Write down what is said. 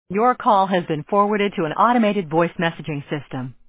Your call has been forwarded to an automated voice messaging system.